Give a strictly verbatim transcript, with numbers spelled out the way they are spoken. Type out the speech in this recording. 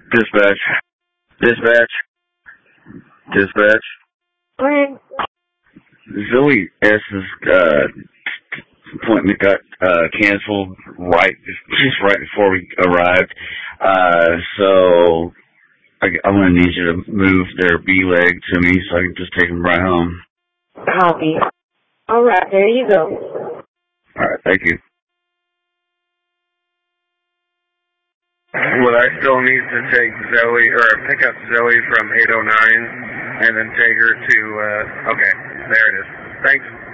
Dispatch. Dispatch. Dispatch. Okay. Zoe S's uh, appointment got uh, canceled right just right before we arrived. Uh, so I, I'm going to need you to move their B leg to me so I can just take them right home. Copy. All right, there you go. All right, thank you. Would I still need to take Zoe, or pick up Zoe from eight oh nine and then take her to, uh, okay, there it is. Thanks.